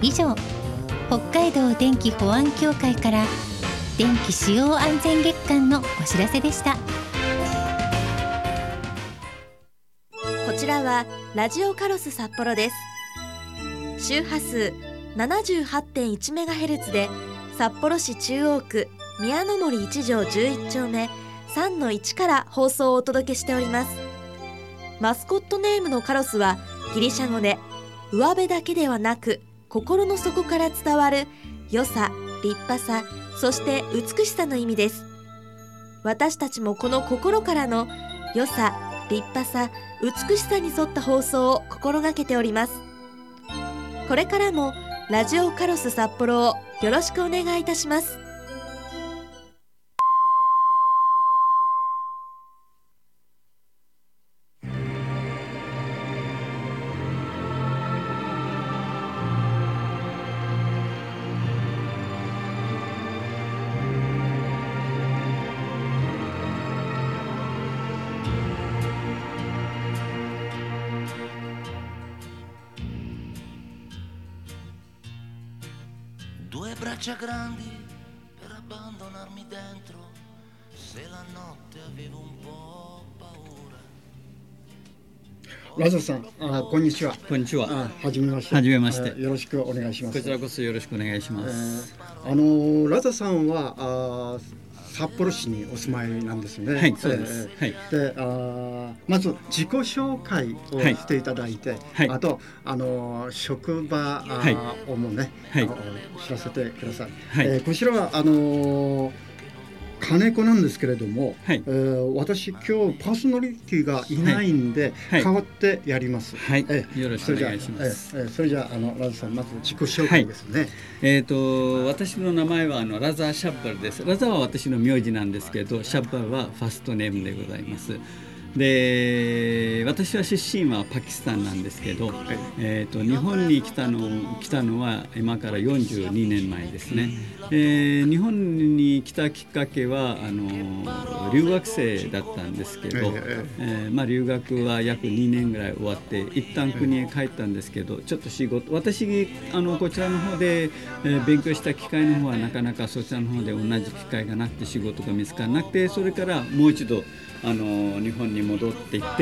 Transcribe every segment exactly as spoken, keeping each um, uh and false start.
以上、北海道電気保安協会から電気使用安全月間のお知らせでした。 こちらはラジオカロス札幌です。周波数 ななじゅうはちてんいちメガヘルツ で札幌市中央区宮の森一条じゅういち丁目 さんのいち から放送をお届けしております。マスコットネームのカロスはギリシャ語で上辺だけではなく心の底から伝わる良さ、立派さ、そして美しさの意味です。私たちもこの心からの良さ、立派さ、美しさに沿った放送を心がけております。これからもラジオカロス札幌をよろしくお願いいたします。 Due braccia grandi per abbandonarmi dentro, se la notte avevo un po' paura. ラザさん、あ、こんにちは。 こんにちは。 あ、はじめまして。 はじめまして。 よろしくお願いします。 こちらこそよろしくお願いします。 えー、あのラザさんはあ札幌市にお住まいなんですね。 はい、そうです。 えー、はい。で、あまず自己紹介をしていただいて、はい、あとあの職場をもね、はい、知らせてください。はい、えー、こちらはあの金子なんですけれども、はい、えー、私今日パーソナリティがいないんで、はい、代わってやります。 はい、えー、よろしくお願いします。 それじゃあ、えー、それじゃあ、あのラザさんまず自己紹介ですね。はい、 えーと私の名前はあのラザー・シャッバルです。ラザーは私の名字なんですけど、シャッバルはファーストネームでございます。で、私は出身はパキスタンなんですけど、はい、えーと日本に来たの来たのは今からよんじゅうにねんまえですね。えー、日本に来たきっかけはあの留学生だったんですけど、えーまあ、留学は約にねんぐらい終わって一旦国へ帰ったんですけど、ちょっと仕事私あのこちらの方で、えー、勉強した機会の方はなかなかそちらの方で同じ機会がなくて仕事が見つからなくて、それからもう一度あの日本に戻っていって、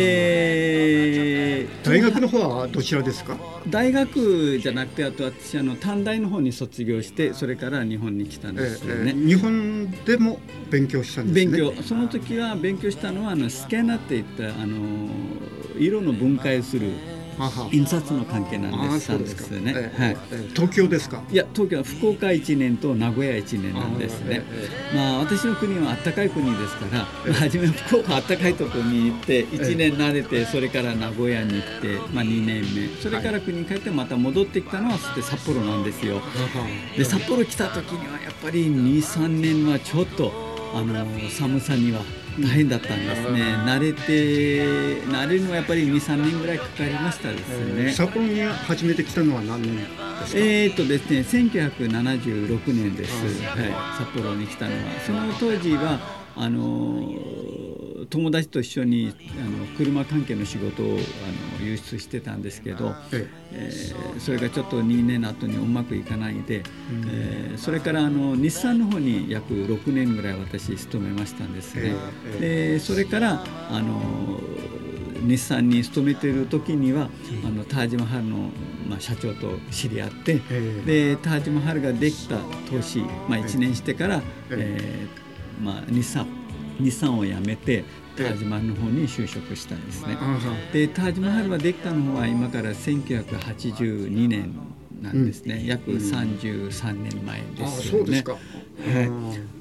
で大学の方はどちらですか？ 大学じゃなくて、あと私あの短大の方に卒業して、それから日本に来たんですよね。えーえー、 日本でも勉強したんですね。 勉強その時は勉強したのはあのスキャナっていったあの色の分解する印刷の関係なんです。そうですね。 えーはいえー、東京ですか？ いや、東京は福岡いちねんと名古屋いちねんなんですね。えーえー、まあ私の国はあったかい国ですから、えー、初め福岡あったかいところに行っていちねん慣れて、それから名古屋に行って、まあ、にねんめ、それから国に帰ってまた戻ってきたのは札幌なんですよ。で、札幌来た時にはやっぱりにさんねんはちょっとあの寒さには大変だったんですね。慣れて慣れるのはやっぱりにさんねんぐらいかかりましたですね。 えー、札幌に初めて来たのは何年ですか？ えーとですね、せんきゅうひゃくななじゅうろくねんです。はい、札幌に来たのは。その当時はあの友達と一緒にあの車関係の仕事をあの輸出してたんですけど、ええー、それがちょっとにねんの後にうまくいかないで、うん、えー、それからあの日産の方に約ろくねんぐらい私勤めましたんですね。えー、でそれからあの日産に勤めている時には、うん、あのタージマハルの、まあ、社長と知り合って、えー、でタージマハルができた年、まあ、いちねんしてから、えーえーまあ、日産日産を辞めてタージマハルの方に就職したんですね。でタージマハルはできたのは今からせんきゅうひゃくはちじゅうにねんなんですね。うん、約さんじゅうさんねんまえですよね。あ、そうですか。はい、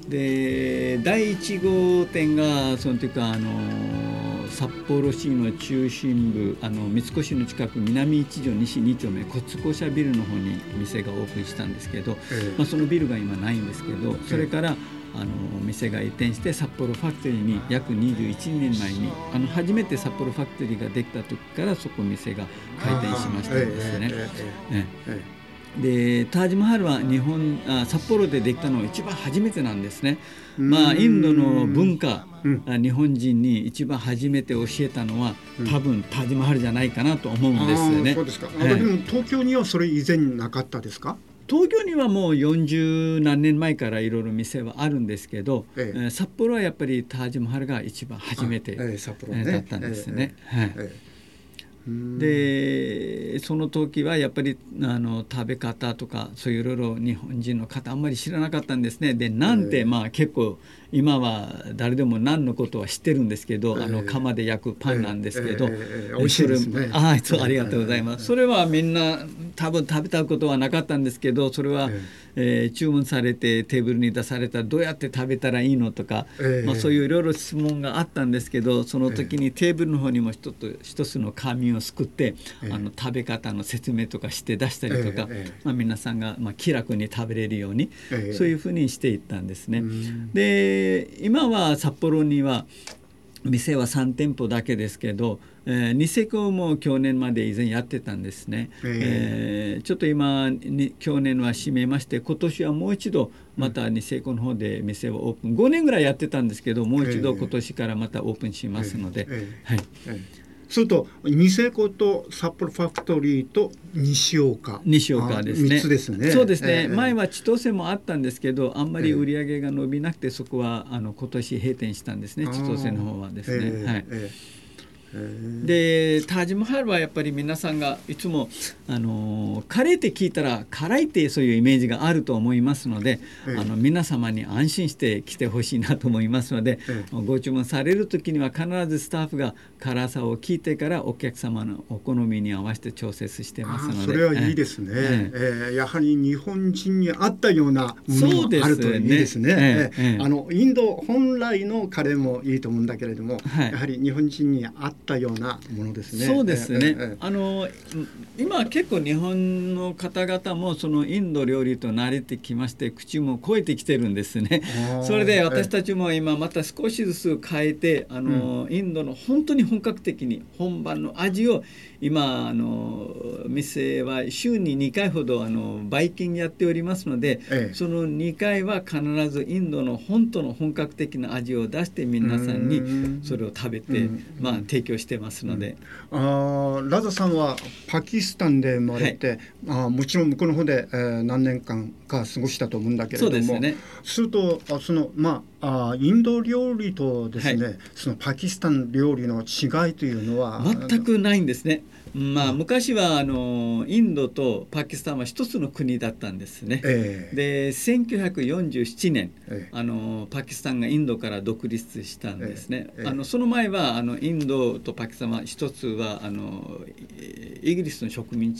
でだいいち号店がその時はあの札幌市の中心部、あの三越の近く南いち条西に丁目骨校舎ビルの方に店がオープンしたんですけど、えーまあ、そのビルが今ないんですけど、それからあの店が移転して札幌ファクトリーに約にじゅういちねんまえにあの初めて札幌ファクトリーができた時からそこ店が開店しましたんですね。 でタージマハルは日本あ札幌でできたのは一番初めてなんですね。まあ、インドの文化、うん、日本人に一番初めて教えたのは、うん、多分タージマハルじゃないかなと思うんですよね。 そうですか。はい、でも東京にはそれ以前なかったですか？ 東京にはもうよんじゅうなんねんまえからいろいろ店はあるんですけど、ええ、札幌はやっぱりタージマハルが一番初めて、ええ札幌ね、だったんですね。ええはいええでその時はやっぱりあの食べ方とかそういういろいろ日本人の方あんまり知らなかったんですね。でなんて、えー、まあ結構今は誰でも何のことは知ってるんですけど、えー、あの釜で焼くパンなんですけど、えーえー、美味しいですね。 あ, そうありがとうございます。それはみんな多分食べたことはなかったんですけど、それは、えーえー、注文されてテーブルに出されたらどうやって食べたらいいのとか、えーまあ、そういういろいろ質問があったんですけど、その時にテーブルの方にも一つ一つの紙をすくって、えー、あの食べ方の説明とかして出したりとか、えーまあ、皆さんが、まあ、気楽に食べれるように、えー、そういうふうにしていったんですね。で今は札幌には店はさん店舗だけですけど、えー、ニセコも去年まで以前やってたんですね。えーえー、ちょっと今に去年は閉めまして、今年はもう一度またニセコの方で店をオープン、ごねんぐらいやってたんですけど、もう一度今年からまたオープンしますので、 えーえーはいえーするとニセコと札幌ファクトリーと西岡西岡ですね。 みっつですね。 そうですね、えー、前は千歳もあったんですけど、あんまり売り上げが伸びなくて、そこはあの今年閉店したんですね、千歳の方はですね。えーはいえーでタージマハルはやっぱり皆さんがいつもあのカレーって聞いたら辛いってそういうイメージがあると思いますので、ええ、あの皆様に安心して来てほしいなと思いますので、ええ、ご注文される時には必ずスタッフが辛さを聞いてからお客様のお好みに合わせて調節してますので、 それはいいですね。ええええ、やはり日本人に合ったようなものがあるといいですね。ええええ、あのインド本来のカレーもいいと思うんだけれども、はい、やはり日本人に合ったようなものですね。 そうですね、ええ、あの今結構日本の方々もそのインド料理と慣れてきまして、口も超えてきてるんですね。それで私たちも今また少しずつ変えて、あの、うん、インドの本当に本格的に本場の味を今あの店は週ににかいほどあのバイキングやっておりますので、ええ、そのにかいは必ずインドの本当の本格的な味を出して皆さんにそれを食べて、まあ、提供してますので、 うん、あラザさんはパキスタンで生まれて、はい、あもちろん向こうの方で、えー、何年間か過ごしたと思うんだけれども、 そうですね、 するとあそのまああインド料理とですね、はい、そのパキスタン料理の違いというのは全くないんですね。まあ、昔はあのインドとパキスタンは一つの国だったんですね。えー、でせんきゅうひゃくよんじゅうななねん、えー、あのパキスタンがインドから独立したんですね。えーえー、あのその前はあのインドとパキスタンは一つはあのイギリスの植民地